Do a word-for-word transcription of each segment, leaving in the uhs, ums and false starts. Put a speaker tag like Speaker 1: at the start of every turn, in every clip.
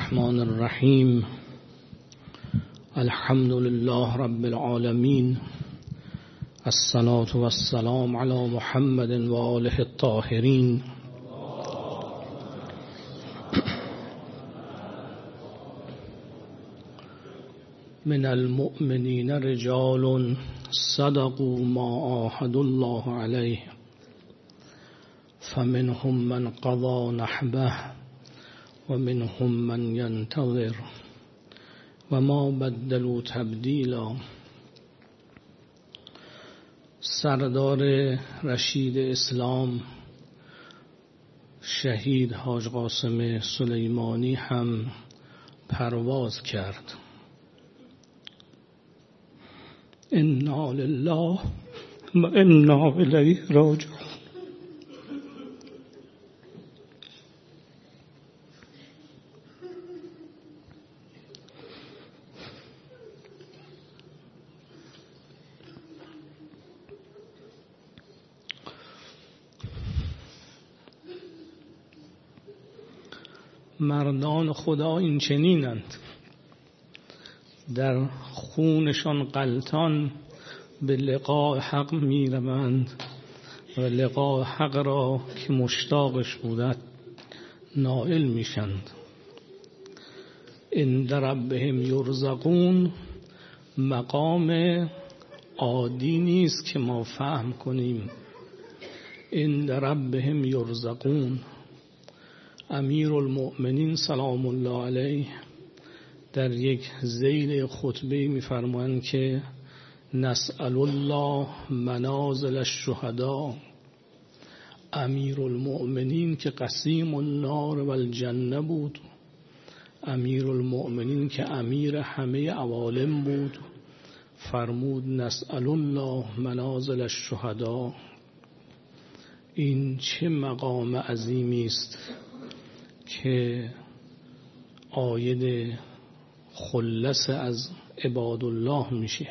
Speaker 1: الرحمن الرحیم. الحمد لله رب العالمین. الصلاة والسلام علی محمد و آله الطاهرین. من المؤمنین رجال صدقوا ما عاهدوا الله علیه فمنهم من قضى نحبه ومنهم من ينتظر وما بدلوا تبدیلا. سردار رشید اسلام شهید حاج قاسم سلیمانی هم پرواز کرد. انا لله و انا الیه راجعون. مردان خدا این چنینند، در خونشان غلطان به لقاء حق می روند و لقاء حق را که مشتاقش بودند نائل میشند. عند ربهم یرزقون مقام عادی نیست که ما فهم کنیم. عند ربهم یرزقون. امیر المؤمنین سلام الله علیه در یک ذیل خطبه می‌فرمایند که نسأل الله منازل الشهداء. امیر المؤمنین که قسیم النار و الجنه بود، امیر المؤمنین که امیر همه عوالم بود، فرمود نسأل الله منازل الشهداء. این چه مقام عظیمی است که عاید خلص از عباد الله میشه.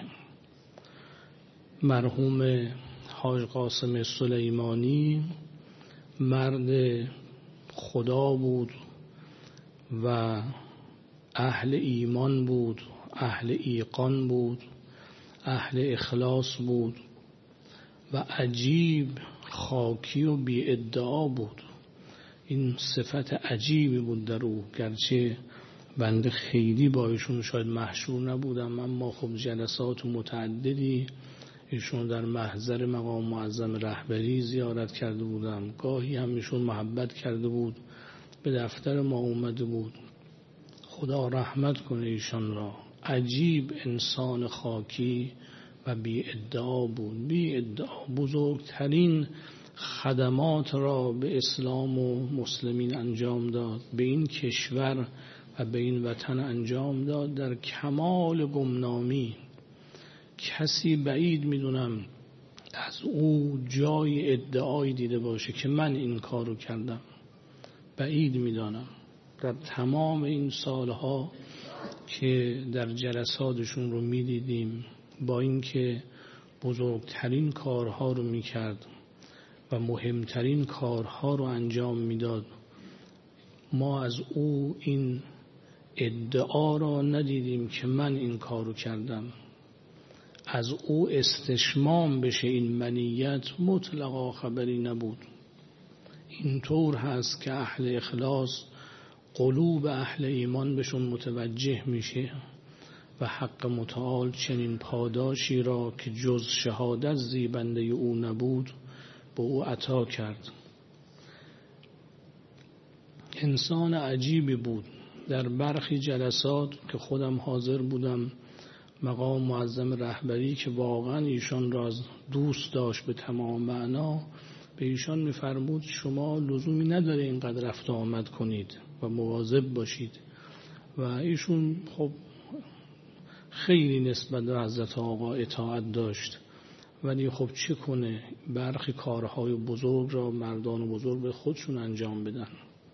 Speaker 1: مرحوم حاج قاسم سلیمانی مرد خدا بود و اهل ایمان بود، اهل ایقان بود، اهل اخلاص بود و عجیب خاکی و بی ادعا بود. این صفت عجیبی بود در او، گرچه بنده خیلی با ایشون شاید محشور نبودم، اما خب جلسات متعددی ایشون در محضر مقام معظم رهبری زیارت کرده بودم. گاهی هم ایشون محبت کرده بود، به دفتر ما اومده بود. خدا رحمت کنه ایشان را. عجیب انسان خاکی و بی ادعا بود، بی ادعا. بزرگترین خدمات را به اسلام و مسلمین انجام داد، به این کشور و به این وطن انجام داد در کمال گمنامی. کسی بعید میدونم از او جای ادعایی دیده باشه که من این کارو کردم. بعید میدانم. در تمام این سالها که در جلساتشون رو میدیدیم، با اینکه بزرگترین کارها رو میکرد و مهمترین کارها رو انجام میداد، ما از او این ادعا را ندیدیم که من این کارو کردم. از او استشمام بشه این منیت مطلقا خبری نبود. اینطور هست که اهل اخلاص قلوب اهل ایمان بهشون متوجه میشه و حق متعال چنین پاداشی را که جز شهادت زیبنده او نبود به او عطا کرد. انسان عجیبی بود. در برخی جلسات که خودم حاضر بودم، مقام معظم رهبری که واقعا ایشان را دوست داشت به تمام معنا، به ایشان می‌فرمود شما لزومی نداره اینقدر رفت آمد کنید و مواظب باشید. و ایشون خب خیلی نسبت به حضرت آقا اطاعت داشت، ولی خب چه کنه، برخی کارهای بزرگ را مردان بزرگ به خودشون انجام بدن.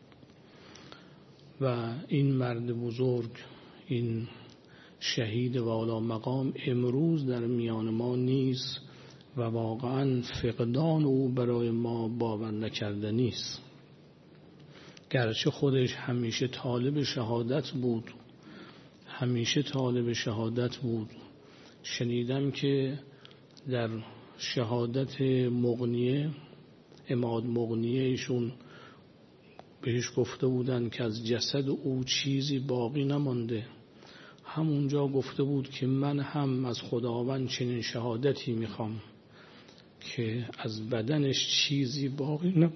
Speaker 1: و این مرد بزرگ، این شهید والا مقام امروز در میان ما نیست و واقعا فقدان او برای ما باور نکردنی است. گرچه خودش همیشه طالب شهادت بود همیشه طالب شهادت بود شنیدم که در شهادت مغنیه عماد مغنیه ایشون بهش گفته بودن که از جسد او چیزی باقی نمانده. همونجا گفته بود که من هم از خداوند چنین شهادتی میخوام که از بدنش چیزی باقی نمانده.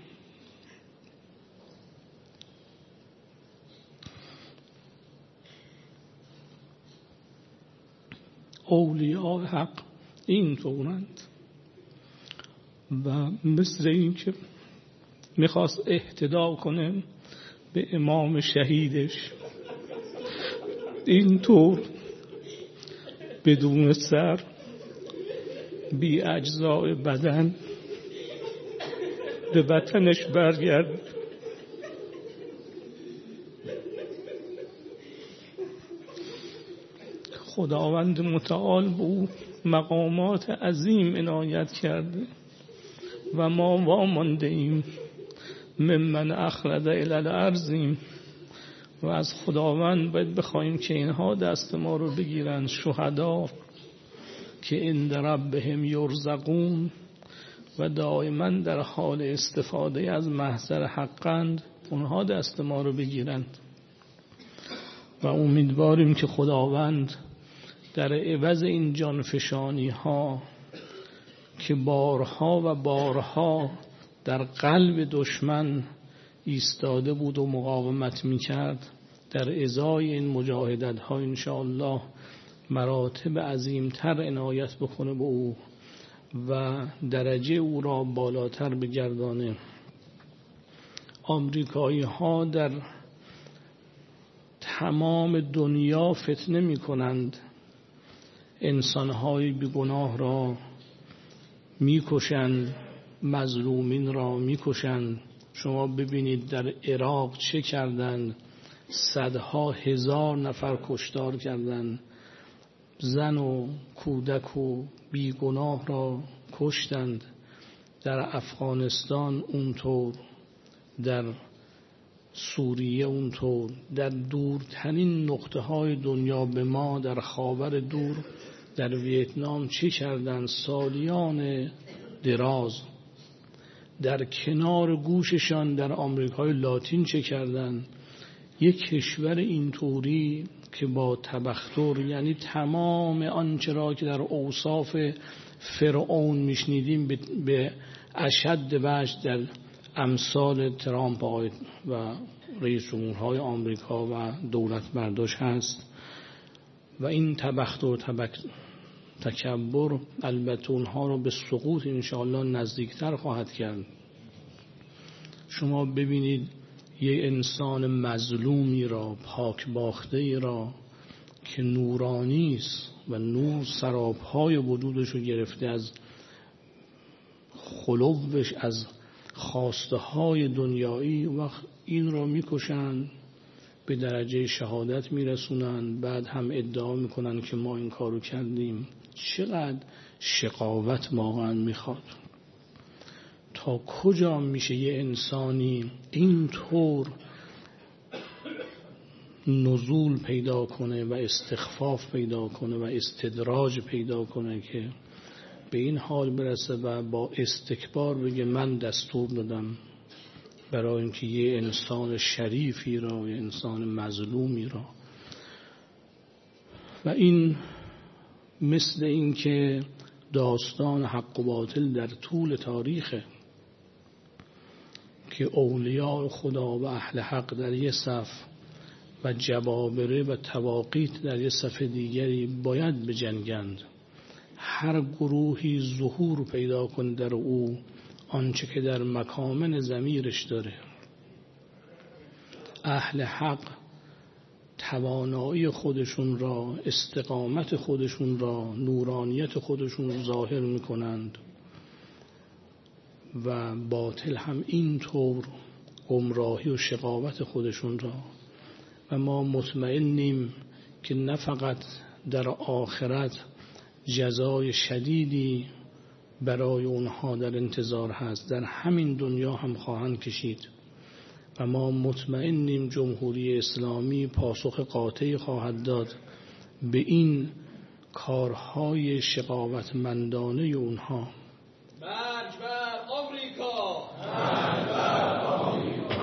Speaker 1: اولیاء حق این طورند و مثل این که میخواست اهتدا کنه به امام شهیدش این طور بدون سر بی اجزای بدن به وطنش برگرد. خداوند متعال به او مقامات عظیم عنایت کرده و ما وامانده ایم ممن اخلد الی الارضیم و از خداوند باید بخوایم که اینها دست ما رو بگیرن. شهدا که عند ربهم یرزقون و دائما در حال استفاده از محضر حقند، اونها دست ما رو بگیرند و امیدواریم که خداوند در عوض این جانفشانی ها که بارها و بارها در قلب دشمن ایستاده بود و مقاومت میکرد، در ازای این مجاهدت ها انشاءالله مراتب عظیمتر عنایت بکنه به او و درجه او را بالاتر بگردانه. آمریکایی ها در تمام دنیا فتنه می کنند، انسانهای بیگناه را می کشند، مظلومین را می کشند. شما ببینید در عراق چه کردند، صدها هزار نفر کشتار کردند، زن و کودک و بیگناه را کشتند. در افغانستان اونطور، در سوریه اونطور، در دورترین نقطه های دنیا به ما در خاور دور در ویتنام چه کردند، سالیان دراز. در کنار گوششان در آمریکای لاتین چه کردند. یک کشور اینطوری که با تبختر، یعنی تمام آنچه را که در اوصاف فرعون میشنیدیم به اشد وجه در امثال ترامپ و رئیس جمهورهای آمریکا و دولت مرداش هست. و این تبختر و تبک تکبر البته اونها رو به سقوط انشاءالله نزدیکتر خواهد کرد. شما ببینید یه انسان مظلومی را، پاک باخته را که نورانی است و نور سرابهای وجودش رو گرفته، از خلوش، از خواسته های دنیایی، وقت این را میکشن، به درجه شهادت میرسونن، بعد هم ادعا میکنن که ما این کارو کردیم. چقدر شقاوت واقعا میخواد. تا کجا میشه یه انسانی اینطور نزول پیدا کنه و استخفاف پیدا کنه و استدراج پیدا کنه که به این حال برسه و با استکبار بگه من دستور دادم، برای اینکه یه انسان شریفی را، یه انسان مظلومی را. و این مثل این که داستان حق و باطل در طول تاریخه که اولیاء خدا و اهل حق در یه صف و جبابره و تواقیت در یه صف دیگری باید بجنگند. هر گروهی ظهور پیدا کنه در او آنچه که در مکامن ضمیرش داره. اهل حق توانایی خودشون را، استقامت خودشون را، نورانیت خودشون را ظاهر میکنند و باطل هم اینطور گمراهی و شقاوت خودشون را. و ما مطمئنیم که نه فقط در آخرت جزای شدیدی برای اونها در انتظار هست، در همین دنیا هم خواهند کشید. و ما مطمئنیم جمهوری اسلامی پاسخ قاطعی خواهد داد به این کارهای شقاوتمندانه اونها.
Speaker 2: مرگ بر آمریکا! مرگ بر آمریکا!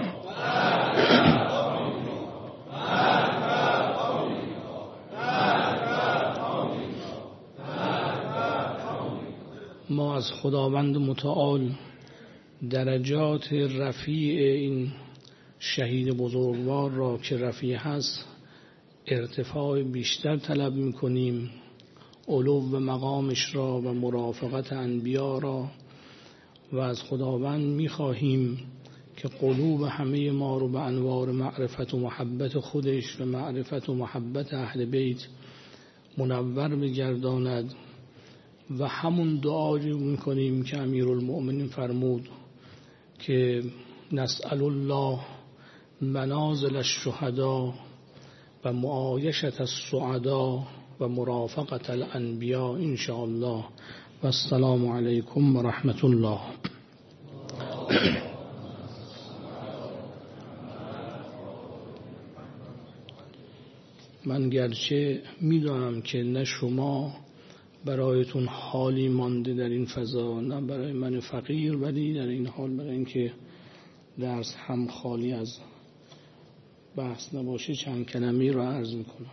Speaker 2: مرگ بر آمریکا! مرگ بر آمریکا! مرگ بر آمریکا!
Speaker 1: ما از خداوند متعال درجات رفیع این شهید بزرگوار را که رفیع هست ارتفاع بیشتر طلب می‌کنیم، علو و مقامش را و مرافقت انبیا را، و از خداوند می‌خواهیم که قلوب همه ما رو به انوار معرفت و محبت خودش و معرفت و محبت اهل بیت منور بگرداند. و همون دعایی می‌کنیم که امیرالمؤمنین فرمود که نسأل الله منازل الشهداء و معایشت السعداء و مرافقت الانبیاء ان شاء الله. و السلام علیکم و رحمت الله. من گرچه میدانم که نه شما برایتون حالی مانده در این فضا، نه برای من فقیر، ولی در این حال برای اینکه درس هم خالی از بحث نباشه چند کلمه‌ای را عرض میکنم.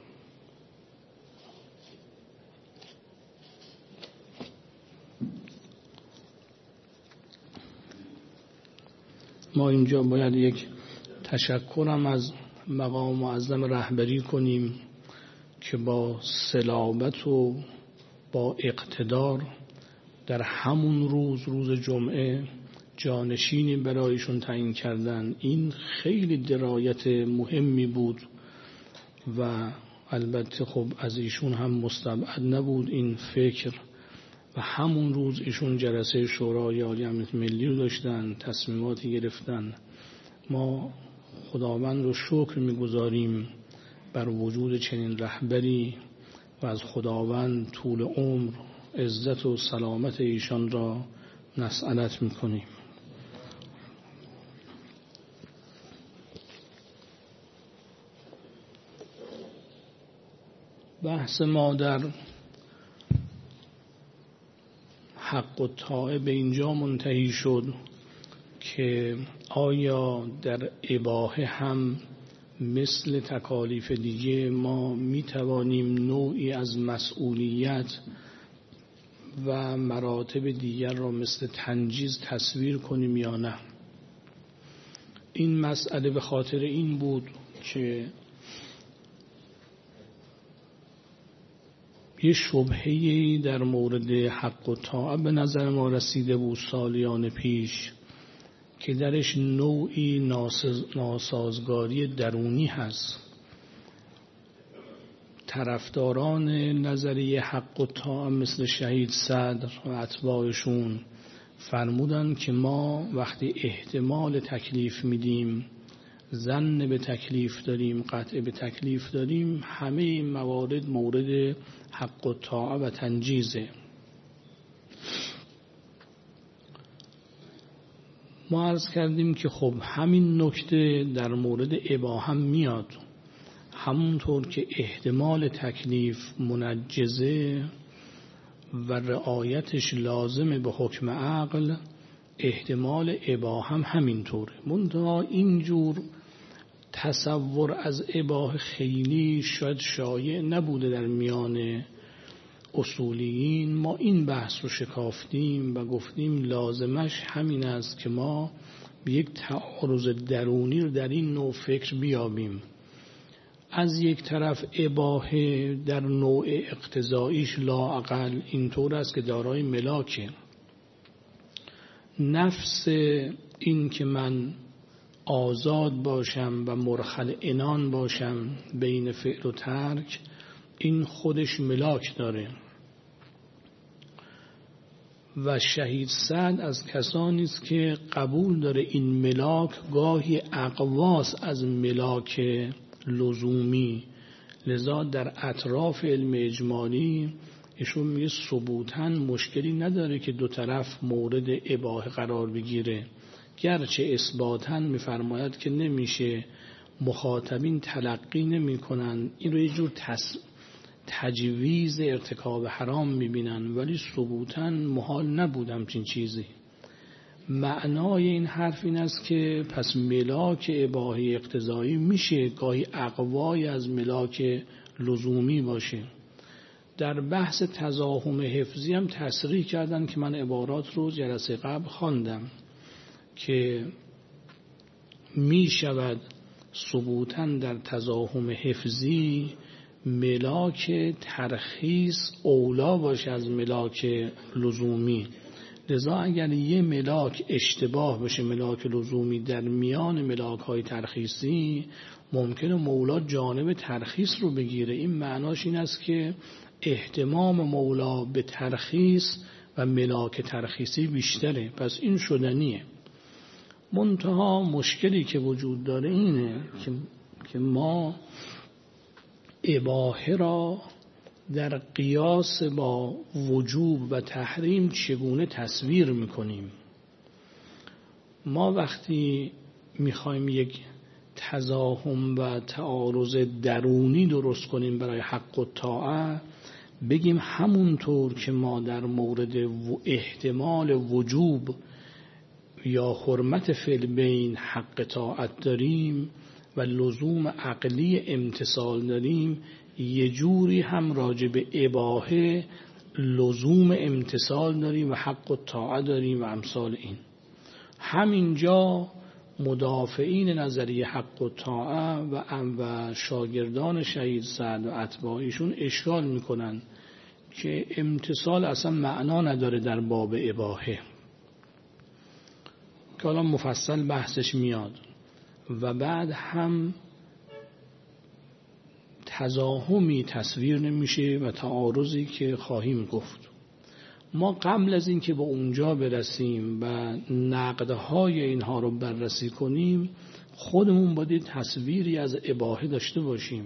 Speaker 1: ما اینجا باید یک تشکرم از مقام معظم رهبری کنیم که با صلابت و با اقتدار در همون روز روز جمعه جانشینی برایشون تعیین کردن. این خیلی درایت مهمی بود و البته خب از ایشون هم مستبعد نبود این فکر. و همون روز ایشون جلسه شورای عالی امنیت ملی رو داشتن، تصمیماتی گرفتن. ما خداوند رو شکر میگذاریم بر وجود چنین رهبری و از خداوند طول عمر، عزت و سلامت ایشان را مسئلت میکنیم. بحث ما در حق و طاعه به اینجا منتهی شد که آیا در اباحه هم مثل تکالیف دیگه ما می توانیم نوعی از مسئولیت و مراتب دیگر را مثل تنجیز تصویر کنیم یا نه؟ این مسئله به خاطر این بود که یه شبهه‌ای در مورد حق و طاعه به نظر ما رسیده بود سالیان پیش که درش نوعی ناسازگاری درونی هست. طرفداران نظریه حق و طاعه مثل شهید صدر و اتباعشون فرمودن که ما وقتی احتمال تکلیف میدیم، ظن به تکلیف داریم، قطع به تکلیف داریم، همه این موارد مورد حق و طاعه و تنجیزه. ما عرض کردیم که خب همین نکته در مورد اباحه هم میاد. همونطور که احتمال تکلیف منجزه و رعایتش لازمه به حکم عقل، احتمال اباحه هم همینطوره. منتها اینجور تصور از اباحه خیلی شاید شایع نبوده در میان اصولیین. ما این بحث رو شکافتیم و گفتیم لازمش همین است که ما به یک تعارض درونی رو در این نوع فکر بیابیم. از یک طرف اباحه در نوع اقتضاییش لااقل اینطور است که دارای ملاکه. نفس این که من آزاد باشم و مرخل عنان باشم بین فعل و ترک، این خودش ملاک داره. و شهید سعد از کسانی است که قبول داره این ملاک گاهی اقواس از ملاک لزومی. لذا در اطراف علم اجمالی ایشون میگه ثبوتاً مشکلی نداره که دو طرف مورد اباحه قرار بگیره، گرچه اثباتاً می‌فرماید که نمیشه، مخاطبین تلقی نمی‌کنن، این رو یه جور تص... تجویز ارتکاب حرام می‌بینن، ولی ثبوتاً محال نبود همچین چیزی. معنای این حرف این است که پس ملاک اباحه اقتضایی میشه گاهی اقوای از ملاک لزومی باشه. در بحث تزاحم حفظی هم تصریح کردن که من عبارات رو جلسه قبل خواندم که می شود ثبوتاً در تزاحم حفظی ملاک ترخیص اولا باشه از ملاک لزومی. لذا اگر یه ملاک اشتباه بشه ملاک لزومی در میان ملاک های ترخیصی، ممکنه مولا جانب ترخیص رو بگیره. این معناش این است که اهتمام مولا به ترخیص و ملاک ترخیصی بیشتره، پس این شدنیه. منتها مشکلی که وجود داره اینه که ما اباحه را در قیاس با وجوب و تحریم چگونه تصویر میکنیم. ما وقتی میخوایم یک تزاحم و تعارض درونی درست کنیم برای حق و طاعت، بگیم همونطور که ما در مورد احتمال وجوب یا حرمت فی البین حق طاعت داریم و لزوم عقلی امتثال داریم، یه جوری هم راجع به اباحه لزوم امتثال داریم و حق و طاعت داریم و امثال این. همینجا مدافعین نظریه حق و طاعت و و شاگردان شهید سعد و اتباعیشون اشکال میکنن که امتثال اصلا معنا نداره در باب اباحه، که الان مفصل بحثش میاد. و بعد هم تزاحمی تصویر نمیشه و تعارضی که خواهیم گفت. ما قبل از این که به اونجا برسیم و نقدهای اینها رو بررسی کنیم، خودمون باید تصویری از اباحه داشته باشیم.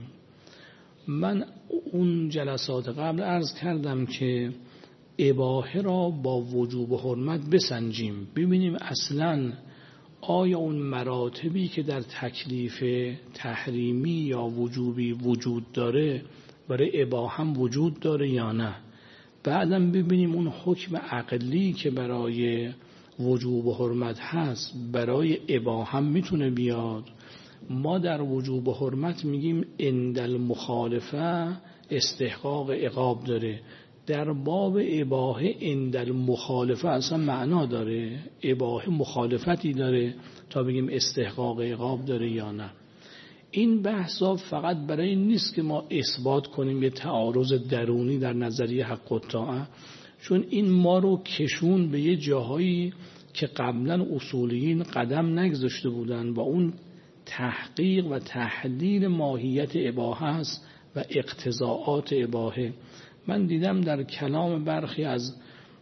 Speaker 1: من اون جلسات قبل عرض کردم که اباحه را با وجوب و حرمت بسنجیم، ببینیم اصلاً آیا اون مراتبی که در تکلیف تحریمی یا وجوبی وجود داره برای اباحه هم وجود داره یا نه. بعدم ببینیم اون حکم عقلی که برای وجوب و حرمت هست برای اباحه هم میتونه بیاد. ما در وجوب و حرمت میگیم عند المخالفه استحقاق عقاب داره، در باب اباحه عند المخالفه اصلا معنا داره، اباحه مخالفتی داره تا بگیم استحقاق عقاب داره یا نه. این بحثا فقط برای این نیست که ما اثبات کنیم یه تعارض درونی در نظریه حق و طاعت، چون این ما رو کشون به یه جاهایی که قبلا اصولیین قدم نگذاشته بودن و اون تحقیق و تحلیل ماهیت اباحه است و اقتضاعات اباحه. من دیدم در کلام برخی از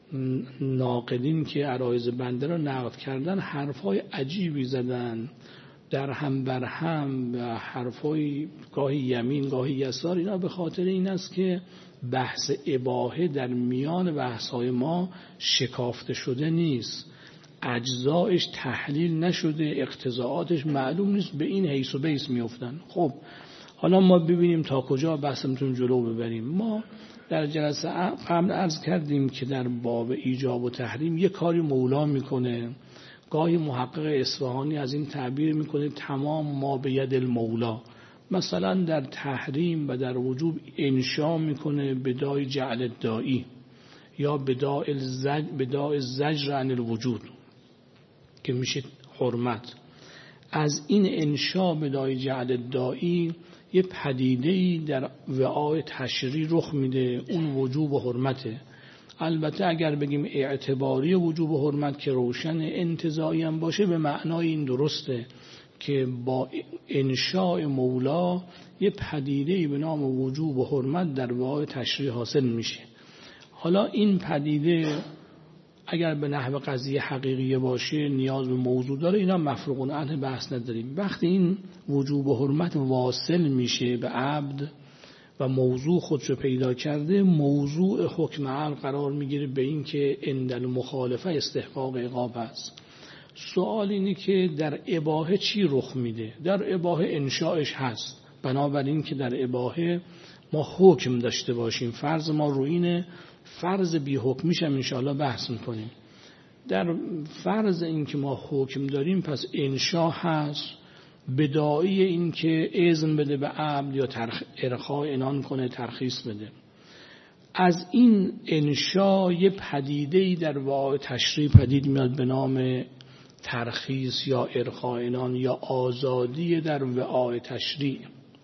Speaker 1: ناقدین که عرایض بنده را نقد کردن حرفای عجیبی زدن، در هم بر هم و حرفای گاهی یمین گاهی یسار. اینا به خاطر این است که بحث اباحه در میان بحث‌های ما شکافته شده نیست، اجزایش تحلیل نشده، اقتضاعاتش معلوم نیست، به این حیث و بیس میافتن. خب حالا ما ببینیم تا کجا بحثمتون جلو ببریم. ما در جلسه قبل عرض کردیم که در باب ایجاب و تحریم یک کاری مولا میکنه، گاهی محقق اصفهانی از این تعبیر میکنه تمام ما به ید المولا. مثلا در تحریم و در وجوب انشا میکنه بدای جعل الدائی یا بدای الزج بدای زجر عن الوجود که میشه حرمت. از این انشا بدای جعل الدائی یه پدیده‌ای در وعای تشریع رخ میده، اون وجوب و حرمته. البته اگر بگیم اعتباری وجوب و حرمت که روشن، انتزاعی هم باشه به معنای این درسته که با انشاء مولا یه پدیده‌ای به نام وجوب و حرمت در وعای تشریع حاصل میشه. حالا این پدیده اگر به نحو قضیه حقیقی باشه نیاز به موضوع داره، اینا مفروغ عنه بحث نداریم. وقتی این وجوب و حرمت واصل میشه به عبد و موضوع خودش رو پیدا کرده، موضوع حکم عقل قرار میگیره به این که عند المخالفه استحقاق عقاب هست. سوال اینه که در اباحه چی رخ میده؟ در اباحه انشاءش هست، بنابراین که در اباحه ما حکم داشته باشیم. فرض ما رو اینه، فرض بی حکمیش هم انشاءالله بحث میکنیم. در فرض این که ما حکم داریم، پس انشاء هست، بداعی این که اذن بده به عبد یا ترخ... ارخاء عنان کنه، ترخیص بده. از این انشاء یه پدیده‌ای در واقع تشریع پدید میاد به نام ترخیص یا ارخاء عنان یا آزادی در وعاء تشریع.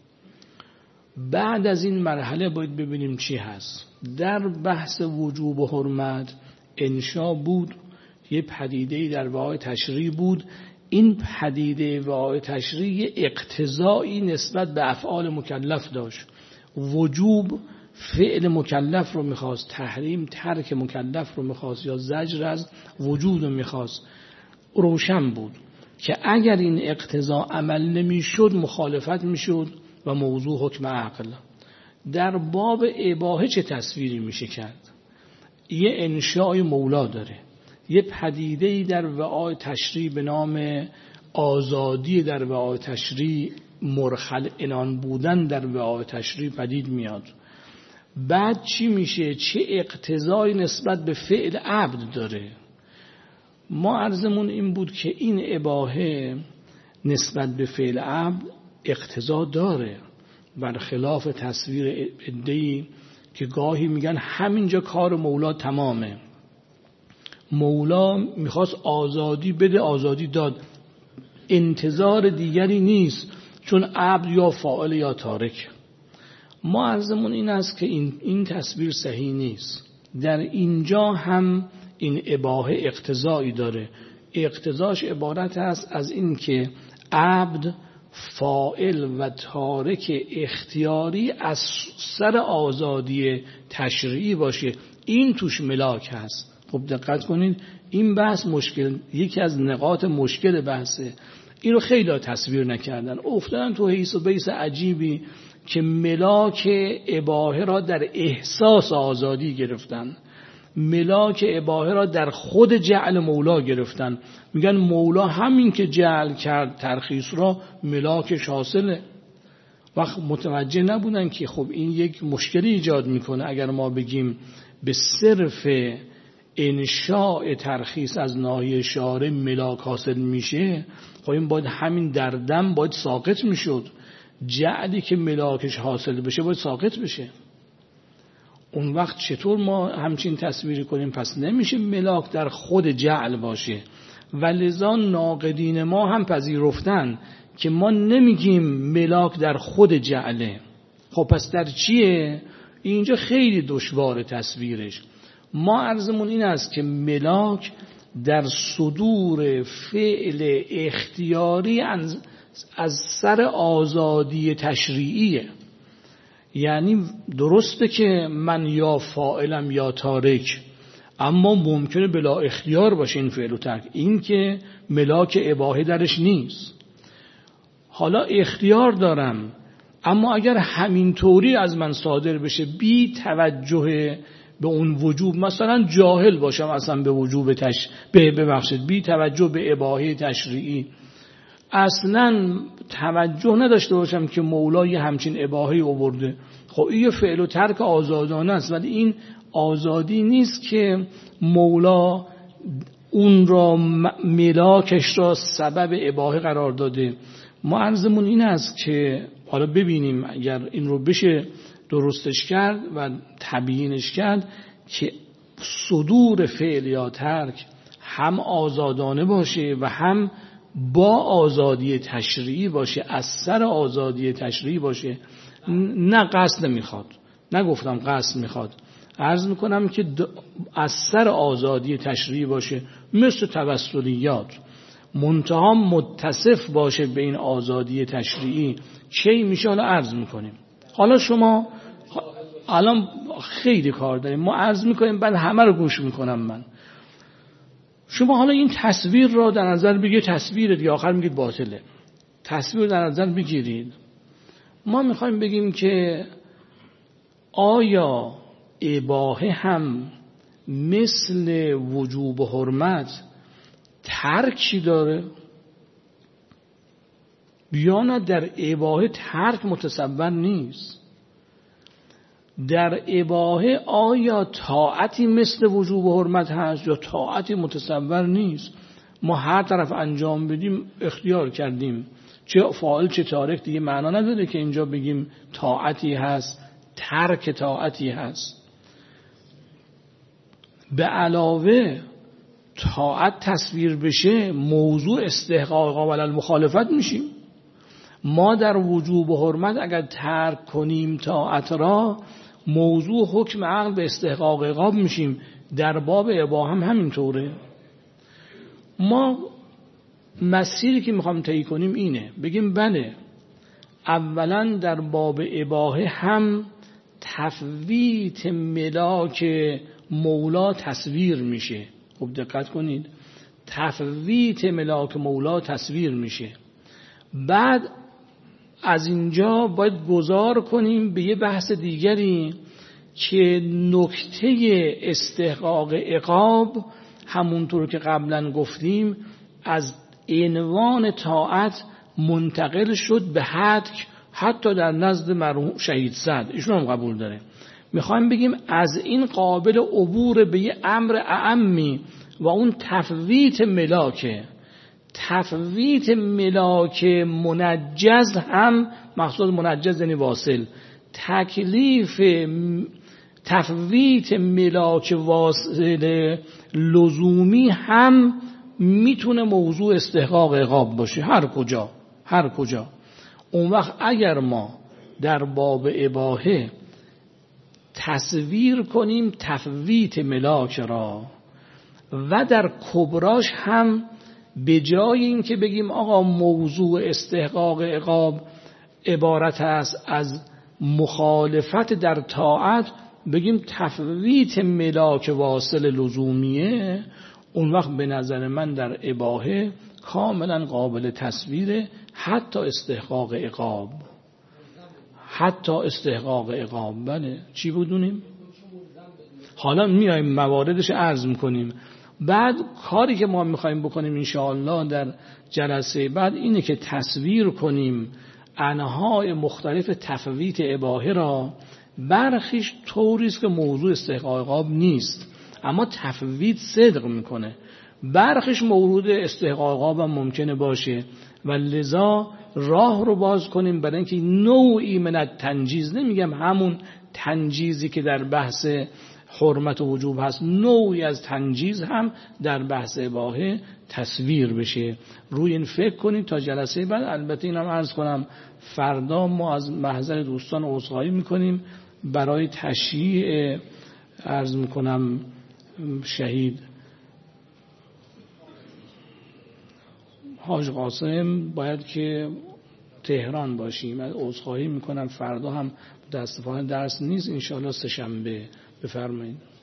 Speaker 1: بعد از این مرحله باید ببینیم چی هست. در بحث وجوب و حرمت انشاء بود، یه پدیده‌ای در وعاء تشریع بود. این پدیده وعاء تشریع اقتضایی نسبت به افعال مکلف داشت. وجوب فعل مکلف رو میخواست، تحریم ترک مکلف رو میخواست، یا زجر از وجود رو میخواست. روشن بود که اگر این اقتضا عمل نمیشد مخالفت میشد و موضوع حکم عقل. در باب اباحه چه تصویری میشه کرد؟ یه انشاء مولا داره، یه پدیده‌ای در وعاء تشریع به نام آزادی در وعاء تشریع، مرخل عنان بودن در وعاء تشریع پدید میاد. بعد چی میشه؟ چه اقتضایی نسبت به فعل عبد داره؟ ما عرضمون این بود که این اباحه نسبت به فعل عبد اقتضا داره، برخلاف تصویر عده‌ای که گاهی میگن همینجا کار مولا تمامه. مولا میخواست آزادی بده، آزادی داد، انتظار دیگری نیست، چون عبد یا فاعل یا تارک. ما عرضمون این است که این, این تصویر صحیح نیست. در اینجا هم این اباحه اقتضایی داره. اقتضاش عبارت است از این که عبد فاعل و تارک اختیاری از سر آزادی تشریعی باشه. این توش ملاک هست. خب دقت کنید، این بحث مشکل، یکی از نقاط مشکل بحثه. این رو خیلی تصویر نکردن، افتادن تو حیث و بیس عجیبی که ملاک اباحه را در احساس آزادی گرفتن، ملاک اباحه را در خود جعل مولا گرفتن. میگن مولا همین که جعل کرد ترخیص را ملاکش حاصله. وقت متوجه نبودن که خب این یک مشکلی ایجاد میکنه. اگر ما بگیم به صرف انشاء ترخیص از ناحیه شارع ملاک حاصل میشه، خب این باید همین در دم باید ساقط میشد. جعلی که ملاکش حاصل بشه باید ساقط بشه. اون وقت چطور ما همچین تصویری کنیم؟ پس نمیشه ملاک در خود جعل باشه. و لذا ناقدین ما هم پذیرفتن که ما نمیگیم ملاک در خود جعله. خب پس در چیه؟ اینجا خیلی دشوار تصویرش. ما عرضمون این است که ملاک در صدور فعل اختیاری از سر آزادی تشریعیه. یعنی درسته که من یا فاعلم یا تارک، اما ممکنه بلا اختیار باشه این فعل و ترک. این که ملاک اباحه درش نیست. حالا اختیار دارم، اما اگر همینطوری از من صادر بشه بی توجه به اون وجوب، مثلا جاهل باشم اصلا به وجوب تش به ببخشید بی توجه به اباحه تشریعی، اصلا توجه نداشته باشم که مولا یه همچین اباحه‌ای آورده، خب این فعل و ترک آزادانه است. ولی این آزادی نیست که مولا اون را ملاکش را سبب اباحه قرار داده. ما عرضمون این است که حالا ببینیم اگر این رو بشه درستش کرد و تبیینش کرد که صدور فعل یا ترک هم آزادانه باشه و هم با آزادی تشریعی باشه، از سر آزادی تشریعی باشه. نه قصد نمیخواد، نگفتم قصد میخواد، عرض میکنم که از سر آزادی تشریعی باشه، مثل توسلیات، منتها متصف باشه به این آزادی تشریعی. چی میشه؟ حالا عرض میکنیم. حالا شما الان خیلی کار داریم، ما عرض میکنیم بعد همه رو گوش میکنم من. شما حالا این تصویر را در نظر بگیرید، تصویر دیگه آخر میگید باطله، تصویر در نظر بگیرید. ما میخوایم بگیم که آیا اباحه هم مثل وجوب و حرمت ترکی داره یا نه در اباحه ترک متصور نیست؟ در اباحه آیا طاعتی مثل وجوب و حرمت هست یا طاعتی متصور نیست؟ ما هر طرف انجام بدیم اختیار کردیم، چه فاعل چه تارک دیگه معنا نداره که اینجا بگیم طاعتی هست ترک طاعتی هست. به علاوه طاعت تصویر بشه موضوع استحقاق قابل المخالفت میشیم. ما در وجوب و حرمت اگر ترک کنیم طاعت را موضوع حکم عقل به استحقاق عقاب میشیم. در باب اباحه هم همینطوره. ما مسیری که میخوام طی کنیم اینه، بگیم بله اولا در باب اباحه هم تفویت ملاک مولا تصویر میشه. خوب دقت کنید، تفویت ملاک مولا تصویر میشه. بعد از اینجا باید گذار کنیم به یه بحث دیگری که نکته استحقاق عقاب همونطور که قبلا گفتیم از عنوان طاعت منتقل شد به حدک، حتی در نزد مرحوم شهید سعد ایشون هم قبول داره. میخوایم بگیم از این قابل عبور به یه امر اعمی و اون تفویت ملاکه. تفویت ملاک منجز هم مقصود منجز یعنی واصل، تکلیف تفویت ملاک واصل لزومی هم میتونه موضوع استحقاق عقاب باشه، هر کجا هر کجا. اون وقت اگر ما در باب اباحه تصویر کنیم تفویت ملاک را و در کبراش هم به جای این که بگیم آقا موضوع استحقاق عقاب عبارت است از مخالفت در طاعت، بگیم تفویت ملاک واصل لزومیه، اون وقت به نظر من در اباحه کاملا قابل تصویره، حتی استحقاق عقاب حتی استحقاق عقاب. بله چی بدونیم؟ حالا میایم مواردش عرض میکنیم. بعد کاری که ما میخوایم بکنیم انشاءالله در جلسه بعد اینه که تصویر کنیم انواع مختلف تفویت اباحه را. برخیش طوریست که موضوع استحقاق عقاب نیست اما تفویت صدق میکنه، برخیش مورد استحقاق عقاب هم ممکنه باشه و لذا راه رو باز کنیم برای اینکه نوعی من التنجیز، نمیگم همون تنجیزی که در بحث حرمت و وجوب هست، نوعی از تنجیز هم در بحث اباحه تصویر بشه. روی این فکر کنید تا جلسه بعد. البته اینم عرض کنم فردا ما از محضر دوستان عذرخواهی میکنیم برای تشییع عرض میکنم شهید حاج قاسم باید که تهران باشیم. از عذرخواهی میکنم فردا هم متاسفانه درس نیست، انشاءالله سه شنبه. بفرمایید.